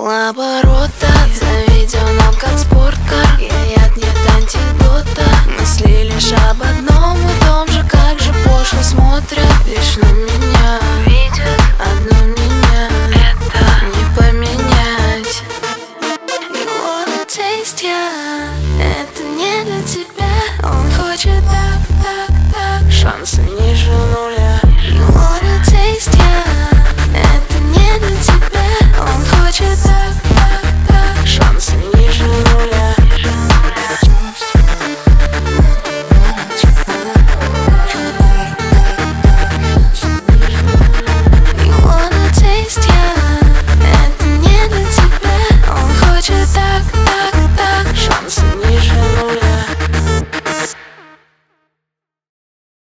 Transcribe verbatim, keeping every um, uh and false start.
полоборота. Заведен он как спорткар, я яд, нет антидота. Мысли лишь об одном и том же, как же пошло смотрят лишь на меня.